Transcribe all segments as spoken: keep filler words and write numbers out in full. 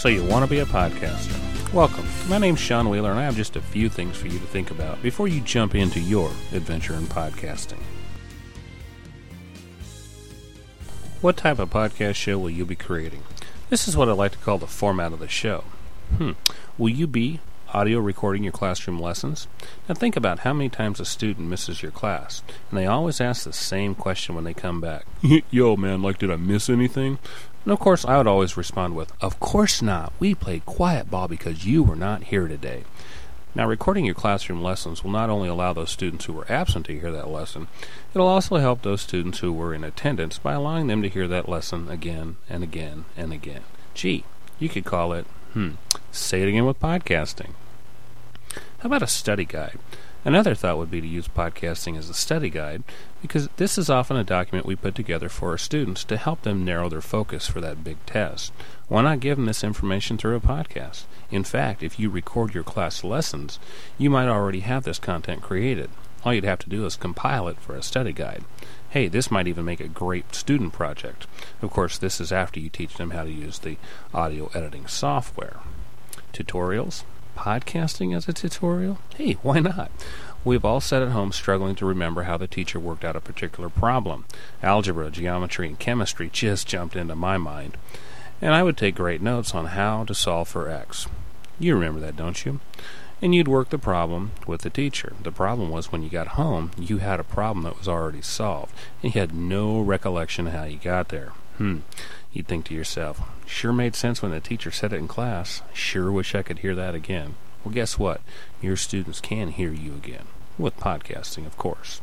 So you want to be a podcaster. Welcome. My name's Sean Wheeler, and I have just a few things for you to think about before you jump into your adventure in podcasting. What type of podcast show will you be creating? This is what I like to call the format of the show. Hmm. Will you be audio recording your classroom lessons? Now think about how many times a student misses your class, and they always ask the same question when they come back. Yo, man, like, did I miss anything? And of course, I would always respond with, of course not. We played quiet ball because you were not here today. Now, recording your classroom lessons will not only allow those students who were absent to hear that lesson, it'll also help those students who were in attendance by allowing them to hear that lesson again and again and again. Gee, you could call it, hmm, say it again with podcasting. How about a study guide? Another thought would be to use podcasting as a study guide, because this is often a document we put together for our students to help them narrow their focus for that big test. Why not give them this information through a podcast? In fact, if you record your class lessons, you might already have this content created. All you'd have to do is compile it for a study guide. Hey, this might even make a great student project. Of course, this is after you teach them how to use the audio editing software. Tutorials? Podcasting as a tutorial? Hey, why not? We've all sat at home struggling to remember how the teacher worked out a particular problem. Algebra, geometry, and chemistry just jumped into my mind. And I would take great notes on how to solve for X. You remember that, don't you? And you'd work the problem with the teacher. The problem was when you got home, you had a problem that was already solved, and you had no recollection of how you got there. Hmm. You'd think to yourself, sure made sense when the teacher said it in class. Sure wish I could hear that again. Well, guess what? Your students can hear you again. With podcasting, of course.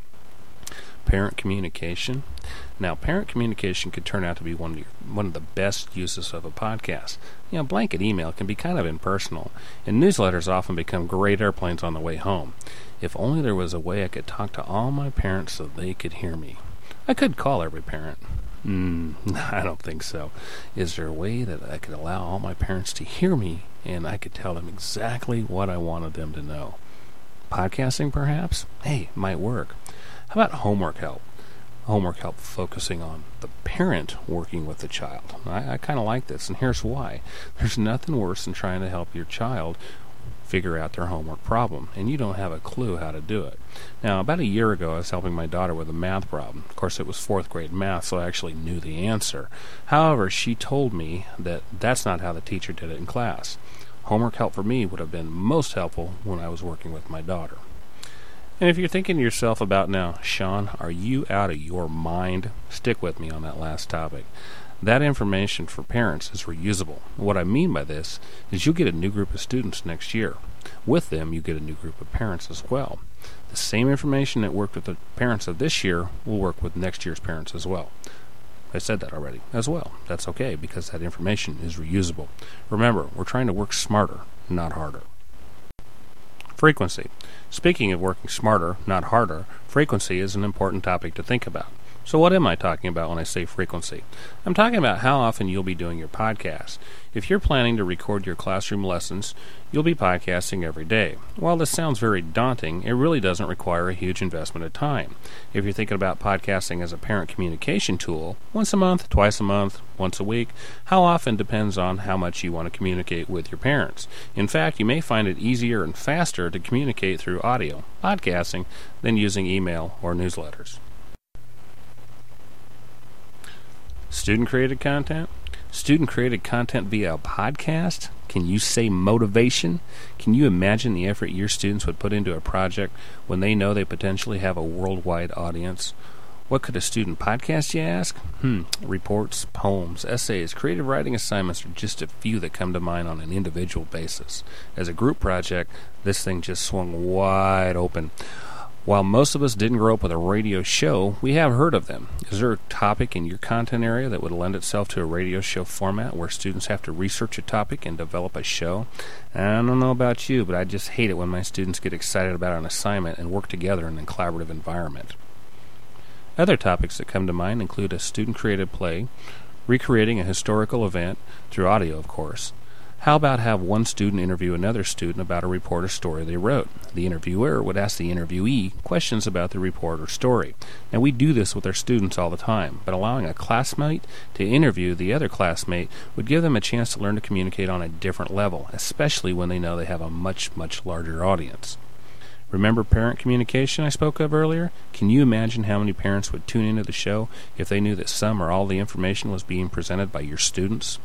Parent communication. Now, parent communication could turn out to be one of your, one of the best uses of a podcast. You know, blanket email can be kind of impersonal, and newsletters often become great airplanes on the way home. If only there was a way I could talk to all my parents so they could hear me. I could call every parent. Mm, I don't think so. Is there a way that I could allow all my parents to hear me and I could tell them exactly what I wanted them to know? Podcasting, perhaps? Hey, might work. How about homework help? Homework help focusing on the parent working with the child. I, I kind of like this, and here's why. There's nothing worse than trying to help your child figure out their homework problem, and you don't have a clue how to do it. Now, about a year ago, I was helping my daughter with a math problem. Of course, it was fourth grade math, so I actually knew the answer. However, she told me that that's not how the teacher did it in class. Homework help for me would have been most helpful when I was working with my daughter. And if you're thinking to yourself about now, Sean, are you out of your mind? Stick with me on that last topic. That information for parents is reusable. What I mean by this is you'll get a new group of students next year. With them, you get a new group of parents as well. The same information that worked with the parents of this year will work with next year's parents as well. I said that already as well. That's okay because that information is reusable. Remember, we're trying to work smarter, not harder. Frequency. Speaking of working smarter, not harder, frequency is an important topic to think about. So what am I talking about when I say frequency? I'm talking about how often you'll be doing your podcast. If you're planning to record your classroom lessons, you'll be podcasting every day. While this sounds very daunting, it really doesn't require a huge investment of time. If you're thinking about podcasting as a parent communication tool, once a month, twice a month, once a week, how often depends on how much you want to communicate with your parents. In fact, you may find it easier and faster to communicate through audio, podcasting, than using email or newsletters. Student-created content? Student-created content via a podcast? Can you say motivation? Can you imagine the effort your students would put into a project when they know they potentially have a worldwide audience? What could a student podcast, you ask? Hmm, reports, poems, essays, creative writing assignments are just a few that come to mind on an individual basis. As a group project, this thing just swung wide open. While most of us didn't grow up with a radio show, we have heard of them. Is there a topic in your content area that would lend itself to a radio show format where students have to research a topic and develop a show? I don't know about you, but I just hate it when my students get excited about an assignment and work together in a collaborative environment. Other topics that come to mind include a student-created play, recreating a historical event, through audio, of course, How about have one student interview another student about a report or story they wrote? The interviewer would ask the interviewee questions about the report or story. Now, we do this with our students all the time, but allowing a classmate to interview the other classmate would give them a chance to learn to communicate on a different level, especially when they know they have a much, much larger audience. Remember parent communication I spoke of earlier? Can you imagine how many parents would tune into the show if they knew that some or all the information was being presented by your students?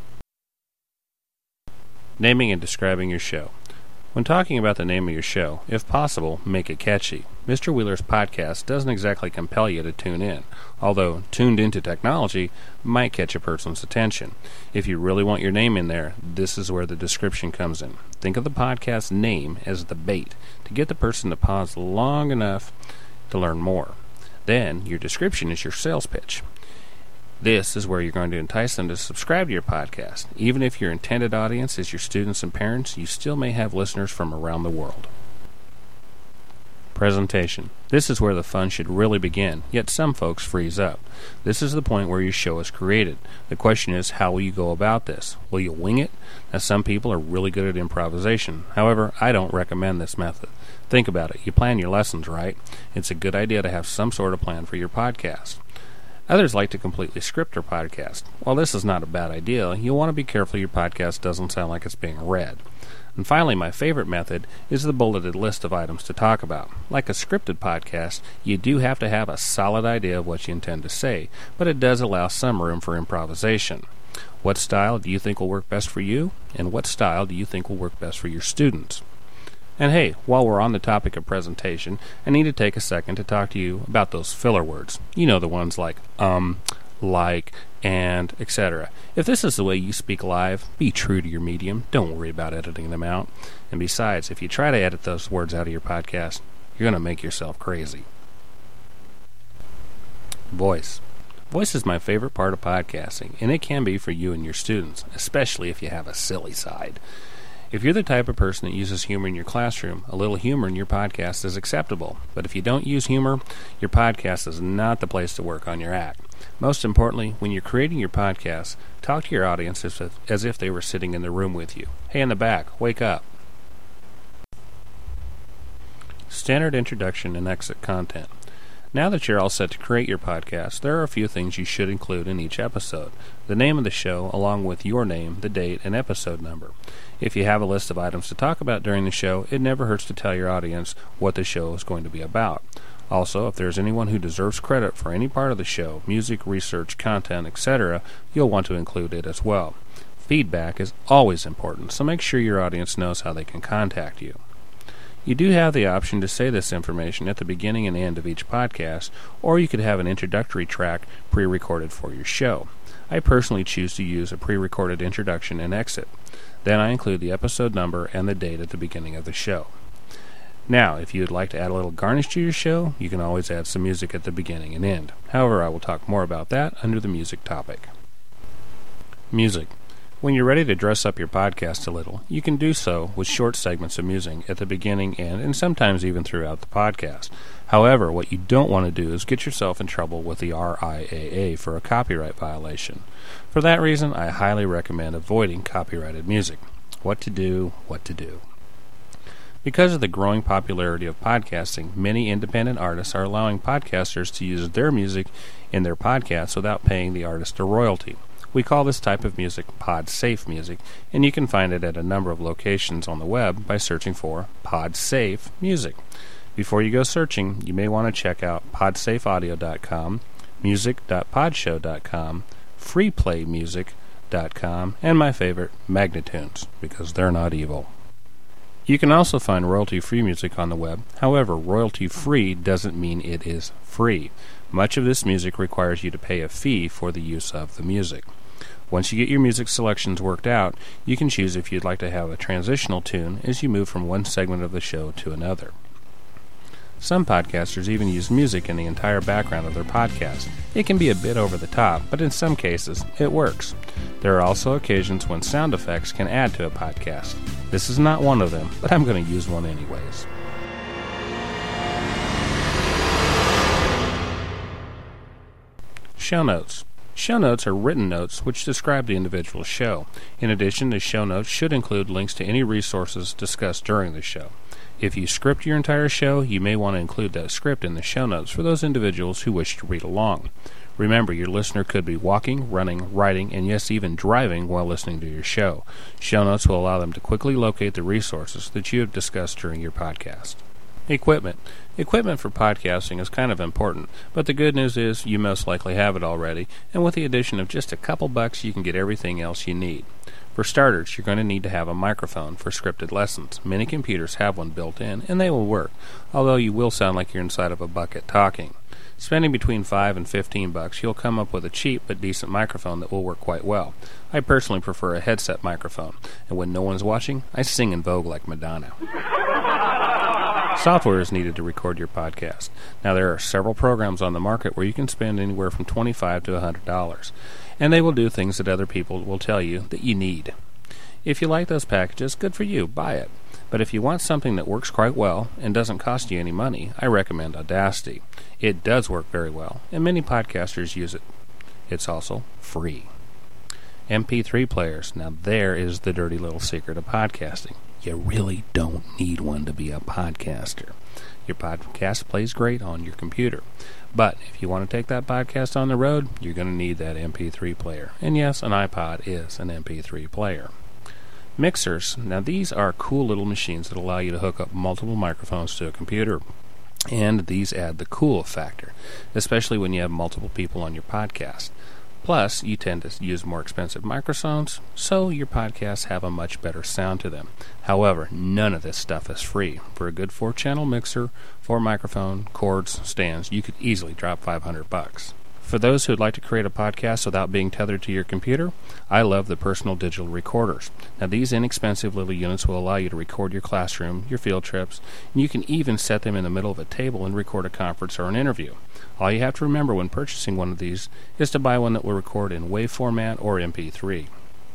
Naming and describing your show. When talking about the name of your show, if possible, make it catchy. Mister Wheeler's podcast doesn't exactly compel you to tune in, although tuned into technology might catch a person's attention. If you really want your name in there, this is where the description comes in. Think of the podcast name as the bait to get the person to pause long enough to learn more. Then, your description is your sales pitch. This is where you're going to entice them to subscribe to your podcast. Even if your intended audience is your students and parents, you still may have listeners from around the world. Presentation. This is where the fun should really begin, yet some folks freeze up. This is the point where your show is created. The question is, how will you go about this? Will you wing it? Now, some people are really good at improvisation. However, I don't recommend this method. Think about it. You plan your lessons, right? It's a good idea to have some sort of plan for your podcast. Others like to completely script their podcast. While this is not a bad idea, you'll want to be careful your podcast doesn't sound like it's being read. And finally, my favorite method is the bulleted list of items to talk about. Like a scripted podcast, you do have to have a solid idea of what you intend to say, but it does allow some room for improvisation. What style do you think will work best for you? And what style do you think will work best for your students? And hey, while we're on the topic of presentation, I need to take a second to talk to you about those filler words. You know, the ones like um, like, and, et cetera. If this is the way you speak live, be true to your medium. Don't worry about editing them out. And besides, if you try to edit those words out of your podcast, you're going to make yourself crazy. Voice. Voice is my favorite part of podcasting, and it can be for you and your students, especially if you have a silly side. If you're the type of person that uses humor in your classroom, a little humor in your podcast is acceptable. But if you don't use humor, your podcast is not the place to work on your act. Most importantly, when you're creating your podcast, talk to your audience as if, as if they were sitting in the room with you. Hey, in the back, wake up. Standard introduction and exit content. Now that you're all set to create your podcast, there are a few things you should include in each episode. The name of the show, along with your name, the date, and episode number. If you have a list of items to talk about during the show, it never hurts to tell your audience what the show is going to be about. Also, if there's anyone who deserves credit for any part of the show, music, research, content, et cetera, you'll want to include it as well. Feedback is always important, so make sure your audience knows how they can contact you. You do have the option to say this information at the beginning and end of each podcast, or you could have an introductory track pre-recorded for your show. I personally choose to use a pre-recorded introduction and exit. Then I include the episode number and the date at the beginning of the show. Now, if you would like to add a little garnish to your show, you can always add some music at the beginning and end. However, I will talk more about that under the music topic. Music. When you're ready to dress up your podcast a little, you can do so with short segments of music at the beginning, end, and sometimes even throughout the podcast. However, what you don't want to do is get yourself in trouble with the R I A A for a copyright violation. For that reason, I highly recommend avoiding copyrighted music. What to do, what to do. Because of the growing popularity of podcasting, many independent artists are allowing podcasters to use their music in their podcasts without paying the artist a royalty. We call this type of music pod-safe music, and you can find it at a number of locations on the web by searching for pod-safe music. Before you go searching, you may want to check out pod safe audio dot com, music dot podshow dot com, freeplay music dot com, and my favorite, Magnitunes, because they're not evil. You can also find royalty-free music on the web. However, royalty-free doesn't mean it is free. Much of this music requires you to pay a fee for the use of the music. Once you get your music selections worked out, you can choose if you'd like to have a transitional tune as you move from one segment of the show to another. Some podcasters even use music in the entire background of their podcast. It can be a bit over the top, but in some cases, it works. There are also occasions when sound effects can add to a podcast. This is not one of them, but I'm going to use one anyways. Show notes. Show notes are written notes which describe the individual show. In addition, the show notes should include links to any resources discussed during the show. If you script your entire show, you may want to include that script in the show notes for those individuals who wish to read along. Remember, your listener could be walking, running, riding, and yes, even driving while listening to your show. Show notes will allow them to quickly locate the resources that you have discussed during your podcast. Equipment. Equipment for podcasting is kind of important, but the good news is you most likely have it already, and with the addition of just a couple bucks, you can get everything else you need. For starters, you're going to need to have a microphone for scripted lessons. Many computers have one built in, and they will work, although you will sound like you're inside of a bucket talking. Spending between five and fifteen bucks, you'll come up with a cheap but decent microphone that will work quite well. I personally prefer a headset microphone, and when no one's watching, I sing in Vogue like Madonna. Software is needed to record your podcast. Now, there are several programs on the market where you can spend anywhere from twenty-five dollars to one hundred dollars, and they will do things that other people will tell you that you need. If you like those packages, good for you, buy it. But if you want something that works quite well and doesn't cost you any money, I recommend Audacity. It does work very well, and many podcasters use it. It's also free. M P three players. Now, there is the dirty little secret of podcasting. You really don't need one to be a podcaster. Your podcast plays great on your computer. But if you want to take that podcast on the road, you're going to need that M P three player. And yes, an iPod is an M P three player. Mixers. Now, these are cool little machines that allow you to hook up multiple microphones to a computer. And these add the cool factor, especially when you have multiple people on your podcast. Plus, you tend to use more expensive microphones, so your podcasts have a much better sound to them. However, none of this stuff is free. For a good four-channel mixer, four microphone, cords, stands, you could easily drop five hundred bucks. For those who would like to create a podcast without being tethered to your computer, I love the personal digital recorders. Now, these inexpensive little units will allow you to record your classroom, your field trips, and you can even set them in the middle of a table and record a conference or an interview. All you have to remember when purchasing one of these is to buy one that will record in WAV format or M P three.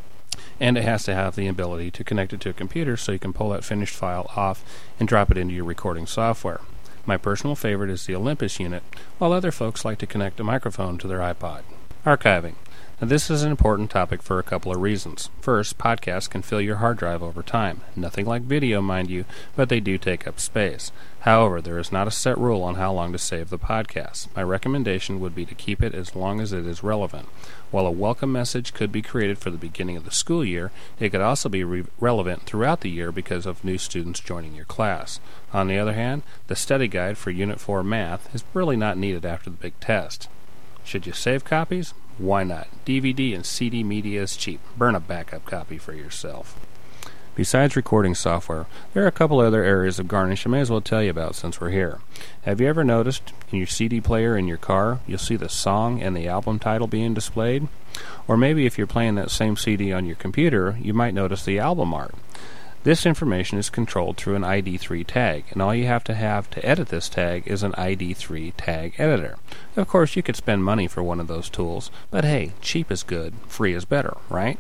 And it has to have the ability to connect it to a computer so you can pull that finished file off and drop it into your recording software. My personal favorite is the Olympus unit, while other folks like to connect a microphone to their iPod. Archiving. Now, this is an important topic for a couple of reasons. First, podcasts can fill your hard drive over time. Nothing like video, mind you, but they do take up space. However, there is not a set rule on how long to save the podcast. My recommendation would be to keep it as long as it is relevant. While a welcome message could be created for the beginning of the school year, it could also be re- relevant throughout the year because of new students joining your class. On the other hand, the study guide for Unit four Math is really not needed after the big test. Should you save copies? Why not? D V D and C D media is cheap. Burn a backup copy for yourself. Besides recording software, there are a couple other areas of garnish I may as well tell you about since we're here. Have you ever noticed in your C D player in your car, you'll see the song and the album title being displayed? Or maybe if you're playing that same C D on your computer, you might notice the album art. This information is controlled through an I D three tag, and all you have to have to edit this tag is an I D three tag editor. Of course, you could spend money for one of those tools, but hey, cheap is good, free is better, right?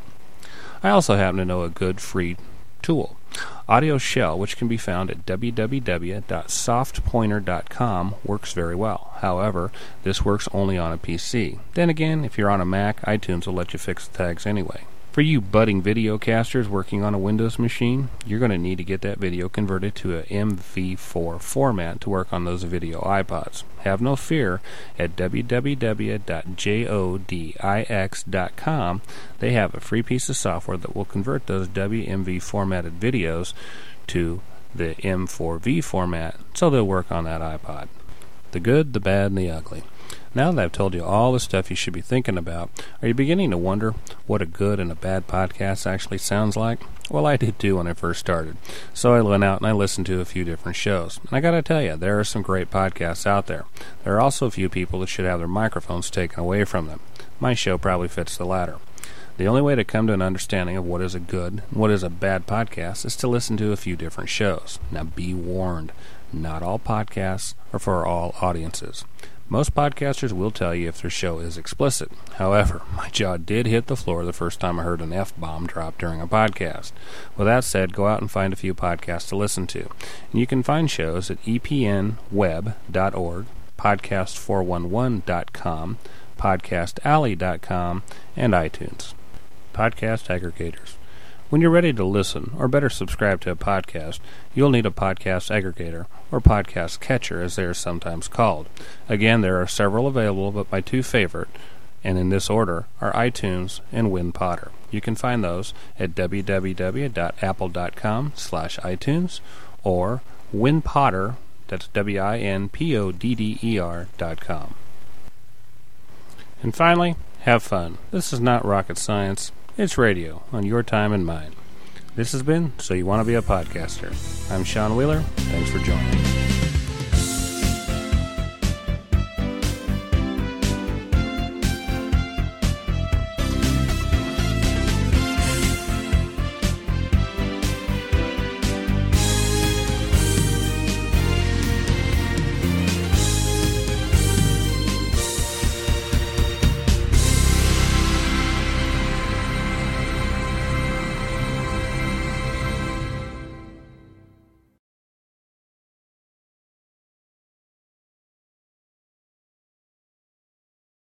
I also happen to know a good free tool. Audio Shell, which can be found at w w w dot soft pointer dot com, works very well. However, this works only on a P C. Then again, if you're on a Mac, iTunes will let you fix the tags anyway. For you budding videocasters working on a Windows machine, you're going to need to get that video converted to a M V four format to work on those video iPods. Have no fear, at w w w dot jodix dot com they have a free piece of software that will convert those W M V formatted videos to the M four V format so they'll work on that iPod. The good, the bad, and the ugly. Now that I've told you all the stuff you should be thinking about, are you beginning to wonder what a good and a bad podcast actually sounds like? Well, I did too when I first started. So I went out and I listened to a few different shows. And I gotta tell you, there are some great podcasts out there. There are also a few people that should have their microphones taken away from them. My show probably fits the latter. The only way to come to an understanding of what is a good and what is a bad podcast is to listen to a few different shows. Now be warned, not all podcasts are for all audiences. Most podcasters will tell you if their show is explicit. However, my jaw did hit the floor the first time I heard an F-bomb drop during a podcast. With that said, go out and find a few podcasts to listen to. And you can find shows at e p n web dot org, podcast four one one dot com, podcast alley dot com, and iTunes. Podcast aggregators. When you're ready to listen, or better subscribe to a podcast, you'll need a podcast aggregator, or podcast catcher as they are sometimes called. Again, there are several available, but my two favorite, and in this order, are iTunes and WinPodder. You can find those at w w w dot apple dot com slash iTunes or WinPodder, that's W I N P O D D E R dot com. And finally, have fun. This is not rocket science. It's radio on your time and mine. This has been So You Want to Be a Podcaster. I'm Sean Wheeler. Thanks for joining.